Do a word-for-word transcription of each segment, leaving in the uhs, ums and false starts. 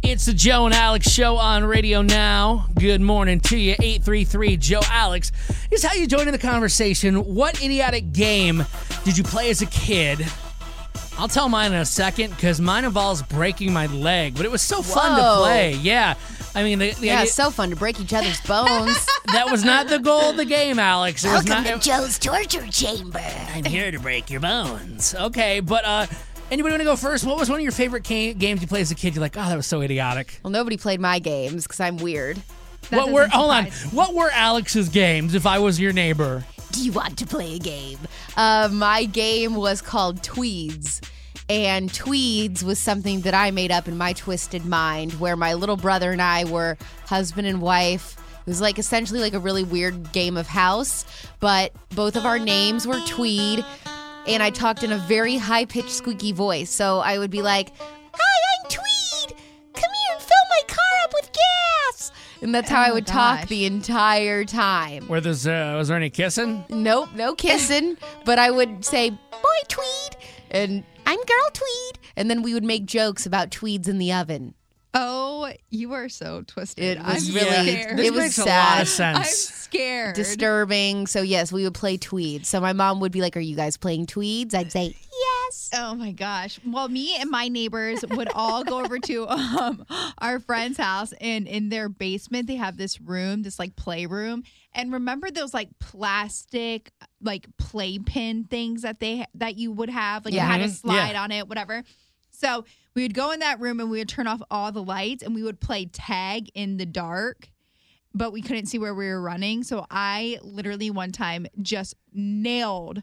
It's the Joe and Alex Show on Radio Now. Good morning to you. eight three three Joe Alex is how you join in the conversation. What idiotic game did you play as a kid? I'll tell mine in a second because mine involves breaking my leg, but it was so fun Whoa. to play. Yeah. I mean, the, the Yeah, idea, it's so fun to break each other's bones. that was not the goal of the game, Alex. It was Welcome not, to Joe's torture chamber. I'm here to break your bones. Okay, but uh, anybody want to go first? What was one of your favorite ga- games you played as a kid? You're like, oh, that was so idiotic. Well, nobody played my games because I'm weird. That What were doesn't hold on? surprise me. What were Alex's games? If I was your neighbor, Do you want to play a game? Uh, my game was called Tweeds. And Tweeds was something that I made up in my twisted mind where my little brother and I were husband and wife. It was like essentially like a really weird game of house, but both of our names were Tweed. And I talked in a very high-pitched, squeaky voice. So I would be like, "Hi, I'm Tweed. Come here and fill my car up with gas." And that's how Oh I my would talk gosh. the entire time. were there's uh, was there any kissing? Nope, no kissing. But I would say, "Boy, Tweed," and "I'm girl Tweed," and then we would make jokes about Tweeds in the oven. Oh, you are so twisted. It was I'm really- scared. This it was makes sad. a lot of I'm sense. scared. Disturbing. So yes, we would play Tweeds. So my mom would be like, "Are you guys playing Tweeds?" I'd say, "Yes." Oh my gosh. Well, me and my neighbors would all go over to um, our friend's house, and in their basement, they have this room, this like playroom. And remember those like plastic, like playpen things that they that you would have, like Yeah. you had to Mhm. slide Yeah. on it, whatever. So we would go in that room and we would turn off all the lights, and we would play tag in the dark. But we couldn't see where we were running. So I literally one time just nailed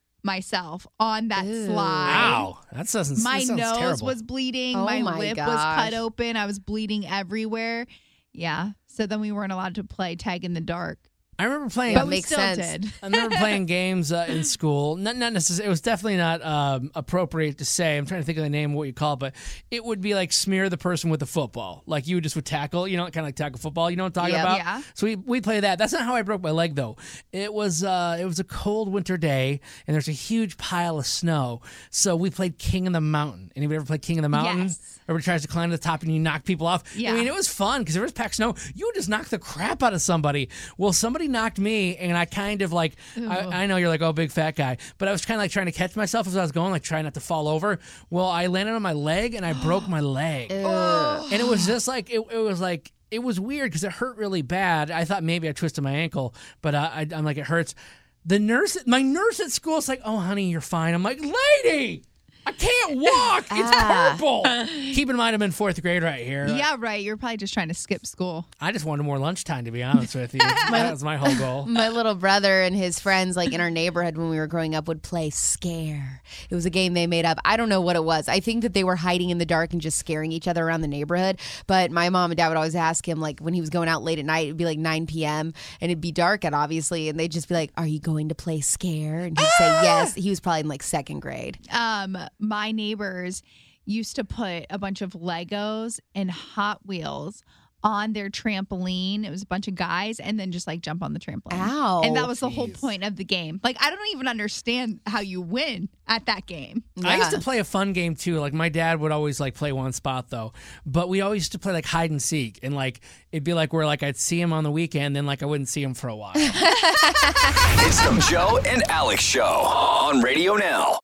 myself on that Ew. slide. Wow, that doesn't. My that sounds nose terrible. was bleeding. Oh my, my lip was gosh. cut open. I was bleeding everywhere. Yeah. So then we weren't allowed to play tag in the dark. I remember playing. That but we makes still sense. did. I remember playing games uh, in school. Not not necessarily. It was definitely not um, appropriate to say. I'm trying to think of the name of what you call it, but it would be like smear the person with the football. Like you just would tackle. You know, kind of like tackle football. You know what I'm talking Yep. about? Yeah. So we we play that. That's not how I broke my leg though. It was uh, it was a cold winter day, and there's a huge pile of snow. So we played King of the Mountain. Anybody ever played King of the Mountain? Yes. Everybody tries to climb to the top and you knock people off. Yeah. I mean, it was fun because there was packed snow. You would just knock the crap out of somebody. Well, somebody knocked me, and I kind of like, I, I know you're like, oh, big fat guy, but I was kind of like trying to catch myself as I was going, like trying not to fall over. Well, I landed on my leg and I broke my leg. And it was just like, it, it was like, it was weird because it hurt really bad. I thought maybe I twisted my ankle, but uh, I, I'm like, it hurts. The nurse, my nurse at school is like, oh, honey, you're fine. I'm like, lady, I can't walk. It's Ah. purple. Keep in mind, I'm in fourth grade right here. Yeah, right. You're probably just trying to skip school. I just wanted more lunchtime, to be honest with you. That was my whole goal. My little brother and his friends, like in our neighborhood when we were growing up, would play Scare. It was a game they made up. I don't know what it was. I think that they were hiding in the dark and just scaring each other around the neighborhood. But my mom and dad would always ask him, like when he was going out late at night, it'd be like nine p.m. and it'd be dark out, obviously. And they'd just be like, "Are you going to play Scare?" And he'd say yes. He was probably in like second grade. Um, my neighbors used to put a bunch of Legos and Hot Wheels on their trampoline. It was a bunch of guys, and then just like jump on the trampoline. Ow. And that was the whole point of the game. Like, I don't even understand how you win at that game. I used Yeah. to play a fun game too. Like my dad would always like play one spot though, but we always used to play like hide and seek, and like it'd be like where like I'd see him on the weekend, then like I wouldn't see him for a while. It's the Joe and Alex Show on Radio Now.